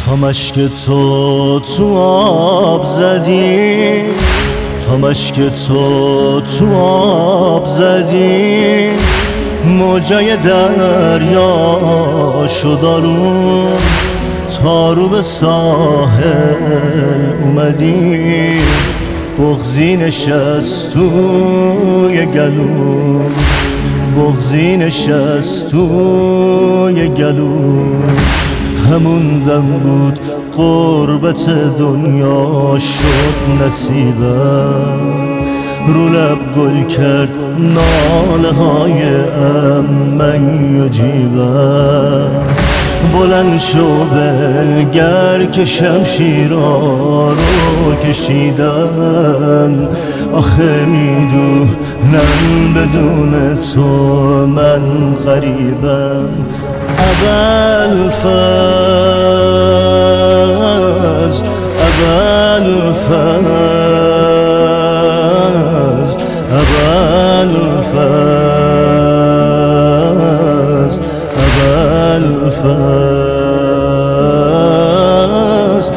تا مشک تو آب زدی، تا مشک تو آب زدی، موجای دریا شد آروم، تا رو به ساحل اومدی، بغضی نشست توی گلوم، بغضی نشست توی گلوم. همون دم بود غربت دنیا شد نصیبم، رو لب گل کرد ناله های من و جیبم. بلند شو بنگر که شمشیرها رو کشیدن، آخه میدونم بدون تو من غریبم. ابوالفضل ابوالفضل ابوالفضل ابوالفضل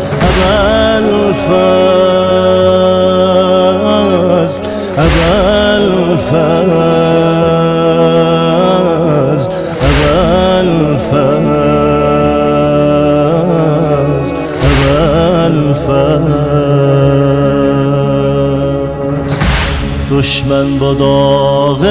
ابوالفضل ابوالفضل ابوالفضل ابوالفضل. دشمن با داغ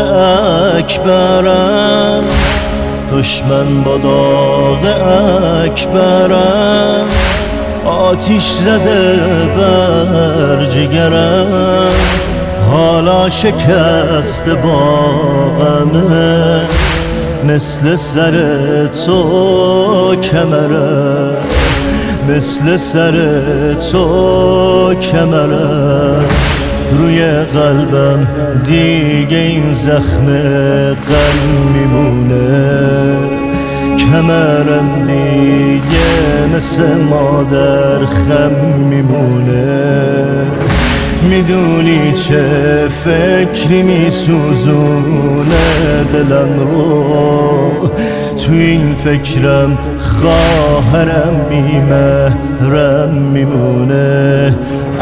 اکبرم، دشمن با داغ اکبرم، آتیش زده بر جگرم، حالا شکست با غمت، مثل سر تو کمرم، مثل سر تو کمرم. روی قلبم دیگه این زخم غم میمونه، کمرم دیگه مثل مادر خم میمونه. میدونی چه فکری میسوزونه دلم رو، تو این فکرم خواهرم بی‌محرم میمونه.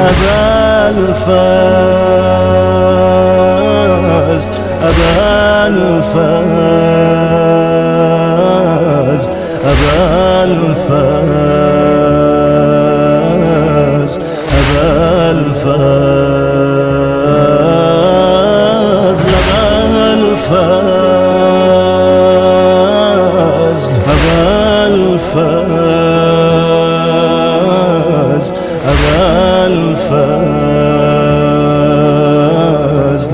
ابوالفضل ابوالفضل ابوالفضل ابوالفضل ابوالفضل ابوالفضل ابوالفضل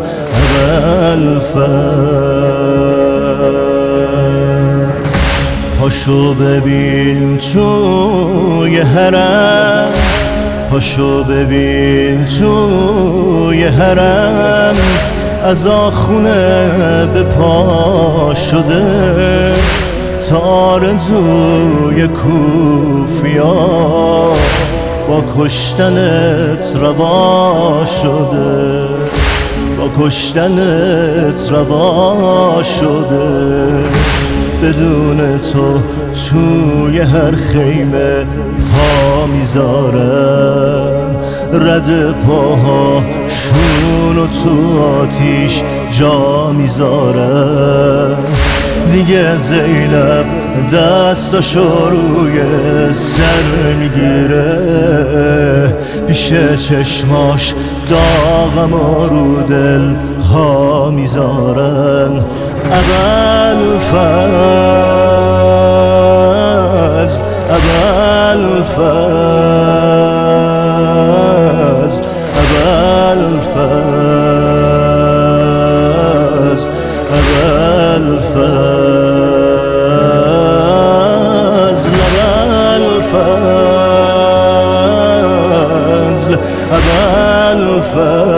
ابوالفضل. پاشو ببین توی حرم، پاشو ببین توی حرم، از آخونه به پا شده، تا آرزوی کوفیا با کشتنت روا شده، با کشتنت روا شده. بدون تو توی هر خیمه پا میذارم، رد پاهاشون و تو آتیش جا میذارم. دیگه زینب دستاشو روی سر میگیره، پیش چشماش داغم و رو دل ها میذارن. ابوالفضل ابوالفضل ابوالفضل ابوالفضل ابوالفضل ابوالفضل